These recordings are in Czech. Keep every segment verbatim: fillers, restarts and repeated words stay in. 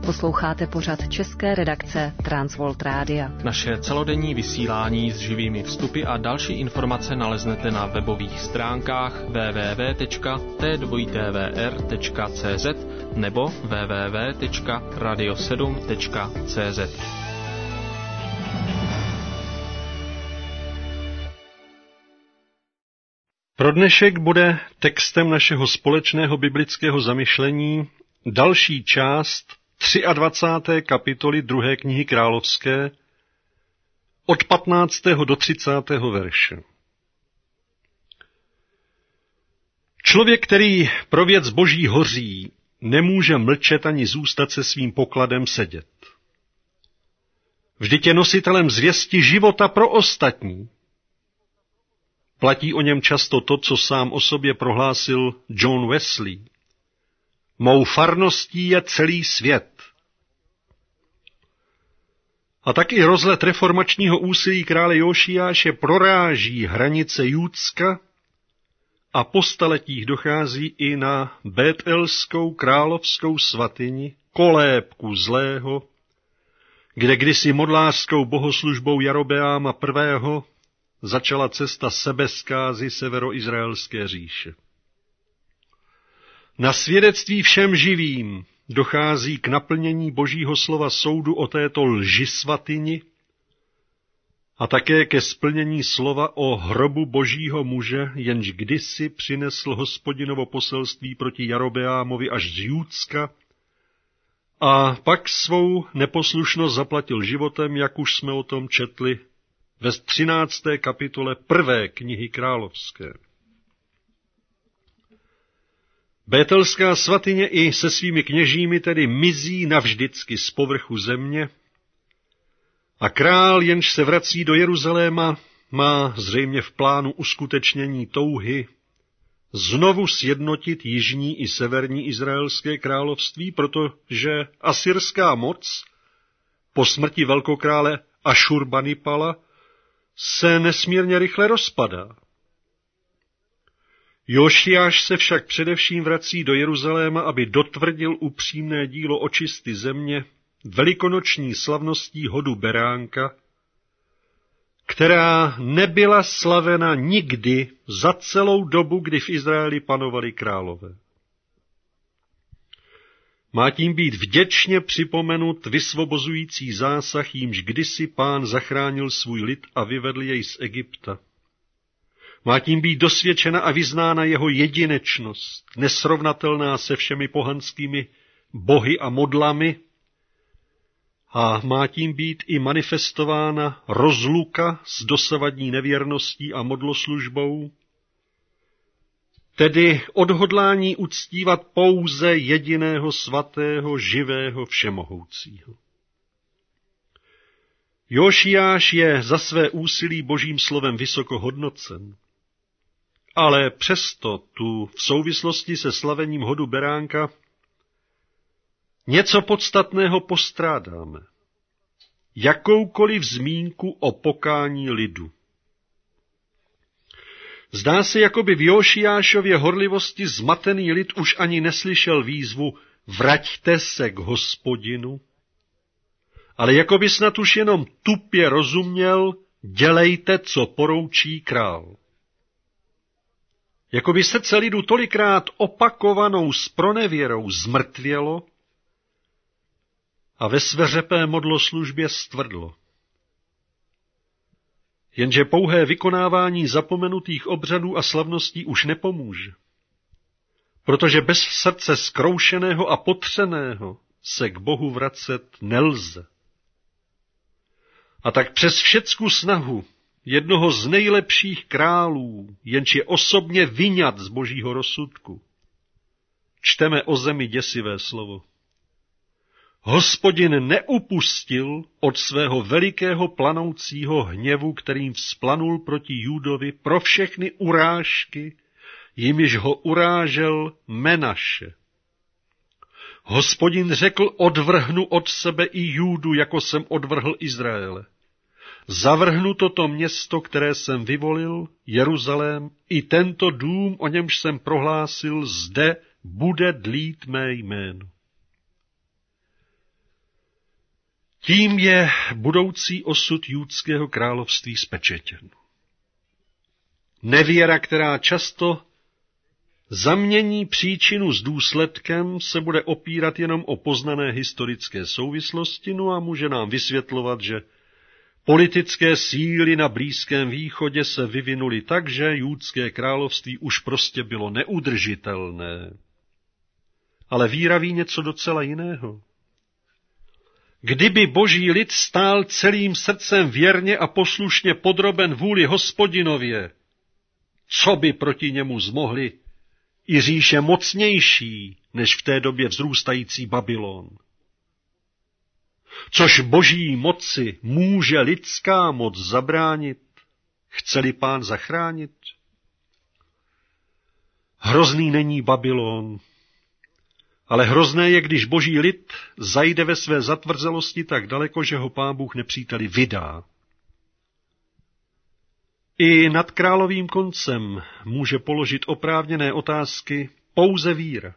Posloucháte pořad české redakce Transworld Rádia. Naše celodenní vysílání s živými vstupy a další informace naleznete na webových stránkách w w w tečka t dvojité t v r tečka c z nebo w w w tečka radio sedm tečka c z. Pro dnešek bude textem našeho společného biblického zamyšlení další část dvacáté třetí kapitoly druhé knihy Královské od patnáctého do třicátého verše. Člověk, který pro věc Boží hoří, nemůže mlčet ani zůstat se svým pokladem sedět. Vždyť je nositelem zvěsti života pro ostatní. Platí o něm často to, co sám o sobě prohlásil John Wesley. Mou farností je celý svět. A tak i rozlet reformačního úsilí krále Jošiáše proráží hranice Judska a po staletích dochází i na Bételskou královskou svatyni, kolébku zlého, kde kdysi modlářskou bohoslužbou Jarobeáma prvého začala cesta sebezkázy severoizraelské říše. Na svědectví všem živým dochází k naplnění Božího slova soudu o této lži svatyni a také ke splnění slova o hrobu Božího muže, jenž kdysi přinesl Hospodinovo poselství proti Jarobeámovi až z Judska a pak svou neposlušnost zaplatil životem, jak už jsme o tom četli ve třinácté kapitole prvé knihy Královské. Bételská svatyně i se svými kněžími tedy mizí navždycky z povrchu země a král, jenž se vrací do Jeruzaléma, má zřejmě v plánu uskutečnění touhy znovu sjednotit jižní i severní izraelské království, protože asyrská moc po smrti velkokrále Ašurbanipala se nesmírně rychle rozpadá. Jošiáš se však především vrací do Jeruzaléma, aby dotvrdil upřímné dílo očisty země velikonoční slavností hodu beránka, která nebyla slavena nikdy za celou dobu, kdy v Izraeli panovali králové. Má tím být vděčně připomenut vysvobozující zásah, jímž kdysi Pán zachránil svůj lid a vyvedl jej z Egypta. Má tím být dosvědčena a vyznána jeho jedinečnost, nesrovnatelná se všemi pohanskými bohy a modlami, a má tím být i manifestována rozluka s dosavadní nevěrností a modloslužbou, tedy odhodlání uctívat pouze jediného svatého, živého, všemohoucího. Jošiáš je za své úsilí Božím slovem vysoko hodnocen, ale přesto tu v souvislosti se slavením hodu beránka něco podstatného postrádáme. Jakoukoliv zmínku o pokání lidu. Zdá se, jako by v Jošiášově horlivosti zmatený lid už ani neslyšel výzvu vraťte se k Hospodinu, ale jako by snad už jenom tupě rozuměl dělejte, co poroučí král. Jako by srdce lidu tolikrát opakovanou spronevěrou zmrtvělo a ve sveřepé modloslužbě stvrdlo. Jenže pouhé vykonávání zapomenutých obřadů a slavností už nepomůže, protože bez srdce zkroušeného a potřeného se k Bohu vracet nelze. A tak přes všecku snahu jednoho z nejlepších králů, jenž je osobně vyňat z Božího rozsudku, čteme o zemi děsivé slovo. Hospodin neupustil od svého velikého planoucího hněvu, kterým vzplanul proti Judovi pro všechny urážky, jimiž ho urážel Menaše. Hospodin řekl, odvrhnu od sebe i Júdu, jako jsem odvrhl Izraele. Zavrhnu toto město, které jsem vyvolil, Jeruzalém, i tento dům, o němž jsem prohlásil, zde bude dlít mé jméno. Tím je budoucí osud judského království spečetěn. Nevěra, která často zamění příčinu s důsledkem, se bude opírat jenom o poznané historické souvislosti, no a může nám vysvětlovat, že politické síly na Blízkém východě se vyvinuly tak, že judské království už prostě bylo neudržitelné. Ale víra ví něco docela jiného. Kdyby boží lid stál celým srdcem věrně a poslušně podroben vůli Hospodinově, co by proti němu zmohli i říše mocnější než v té době vzrůstající Babylon? Což boží moci může lidská moc zabránit, chce-li Pán zachránit? Hrozný není Babylon, ale hrozné je, když boží lid zajde ve své zatvrzelosti tak daleko, že ho Pán Bůh nepříteli vydá. I nad královým koncem může položit oprávněné otázky pouze víra.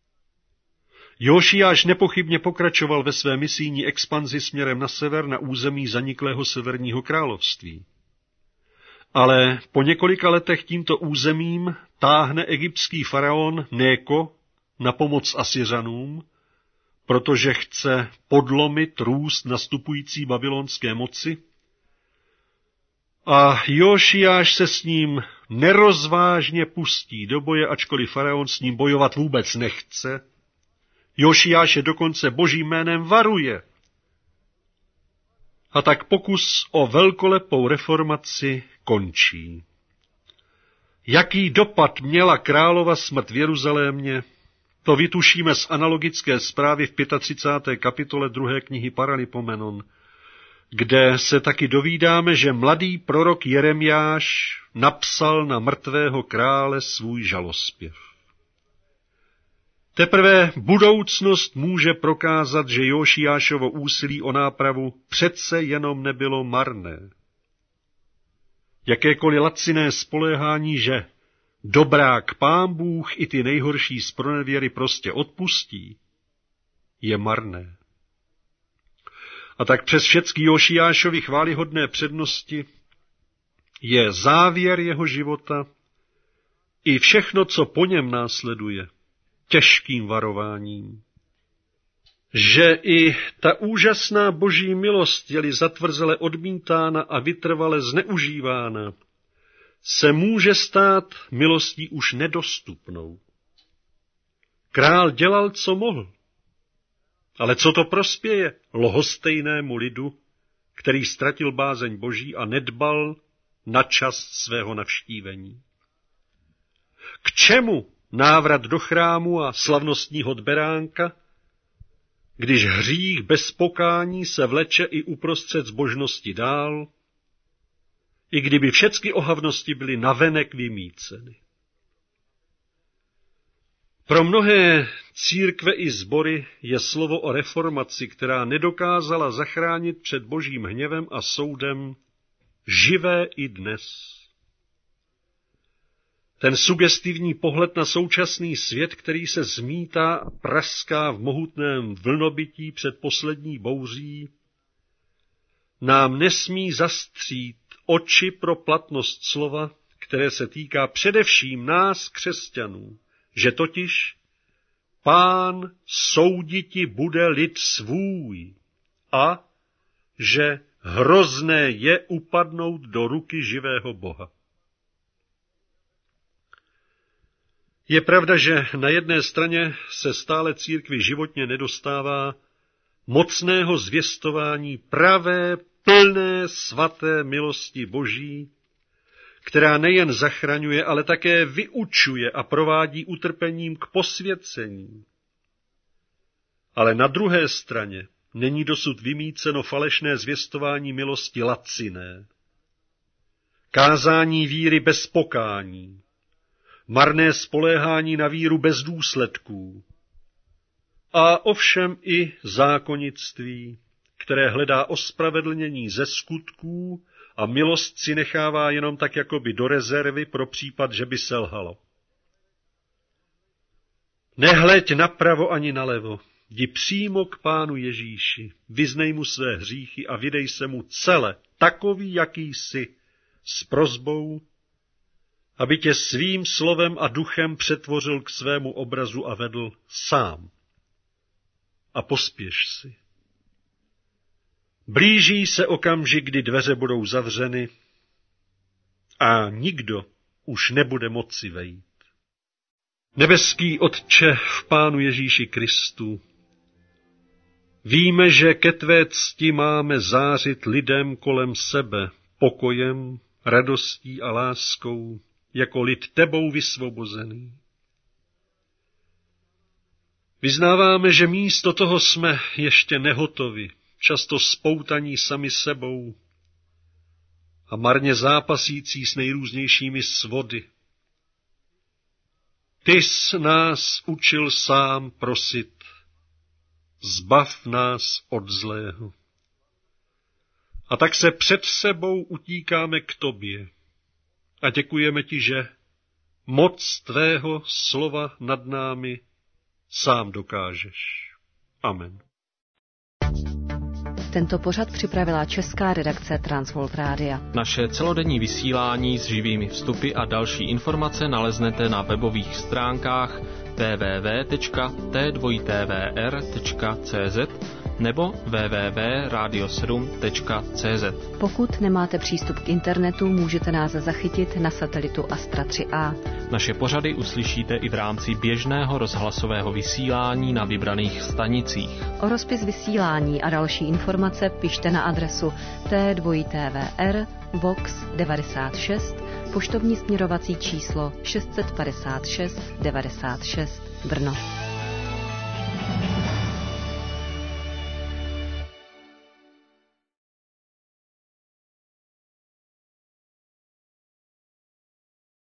Jošiáš nepochybně pokračoval ve své misijní expanzi směrem na sever na území zaniklého severního království. Ale po několika letech tímto územím táhne egyptský faraon Néko na pomoc Asyřanům, protože chce podlomit růst nastupující babylonské moci, a Jošiáš se s ním nerozvážně pustí do boje, ačkoliv faraon s ním bojovat vůbec nechce. Jošiáš je dokonce božím jménem varuje. A tak pokus o velkolepou reformaci končí. Jaký dopad měla králova smrt v Jeruzalémě, to vytušíme z analogické zprávy v třicáté páté kapitole druhé knihy Paralipomenon, kde se taky dovídáme, že mladý prorok Jeremiáš napsal na mrtvého krále svůj žalospěv. Teprve budoucnost může prokázat, že Jošiášovo úsilí o nápravu přece jenom nebylo marné. Jakékoliv laciné spoléhání, že dobrák Pán Bůh i ty nejhorší z pronevěry prostě odpustí, je marné. A tak přes všechny Jošiášovy chvályhodné přednosti je závěr jeho života i všechno, co po něm následuje, těžkým varováním. Že i ta úžasná boží milost, je-li zatvrzele odmítána a vytrvale zneužívána, se může stát milostí už nedostupnou. Král dělal, co mohl. Ale co to prospěje lhostejnému lidu, který ztratil bázeň boží a nedbal na čas svého navštívení? K čemu návrat do chrámu a slavnostní hod beránka, když hřích bez pokání se vleče i uprostřed zbožnosti dál, i kdyby všechny ohavnosti byly navenek vymýceny? Pro mnohé církve i sbory je slovo o reformaci, která nedokázala zachránit před božím hněvem a soudem, živé i dnes. Ten sugestivní pohled na současný svět, který se zmítá a praská v mohutném vlnobytí před poslední bouří, nám nesmí zastřít oči pro platnost slova, které se týká především nás, křesťanů, že totiž Pán souditi bude lid svůj a že hrozné je upadnout do ruky živého Boha. Je pravda, že na jedné straně se stále církvi životně nedostává mocného zvěstování pravé, plné, svaté milosti Boží, která nejen zachraňuje, ale také vyučuje a provádí utrpením k posvěcení. Ale na druhé straně není dosud vymýceno falešné zvěstování milosti laciné, kázání víry bez pokání, marné spoléhání na víru bez důsledků a ovšem i zákonnictví, které hledá ospravedlnění ze skutků a milost si nechává jenom tak jakoby do rezervy pro případ, že by selhalo. Nehleď napravo ani nalevo, jdi přímo k Pánu Ježíši, vyznej mu své hříchy a vydej se mu cele, takový, jaký jsi, s prosbou, aby tě svým slovem a duchem přetvořil k svému obrazu a vedl sám. A pospěš si. Blíží se okamžik, kdy dveře budou zavřeny a nikdo už nebude moci vejít. Nebeský Otče v Pánu Ježíši Kristu, víme, že ke tvé cti máme zářit lidem kolem sebe pokojem, radostí a láskou, jako lid tebou vysvobozený. Vyznáváme, že místo toho jsme ještě nehotovi, často spoutaní sami sebou a marně zápasící s nejrůznějšími svody. Ty jsi nás učil sám prosit, zbav nás od zlého. A tak se před sebou utíkáme k tobě a děkujeme ti, že moc tvého slova nad námi sám dokážeš. Amen. Tento pořad připravila česká redakce Transworld Rádia. Naše celodenní vysílání s živými vstupy a další informace naleznete na webových stránkách w w w tečka t dva t v r tečka c z nebo w w w tečka radio sedm tečka c z. Pokud nemáte přístup k internetu, můžete nás zachytit na satelitu Astra tři a. Naše pořady uslyšíte i v rámci běžného rozhlasového vysílání na vybraných stanicích. O rozpis vysílání a další informace pište na adresu T dva T V R Vox devadesát šest, poštovní směrovací číslo šest set padesát šest devadesát šest Brno.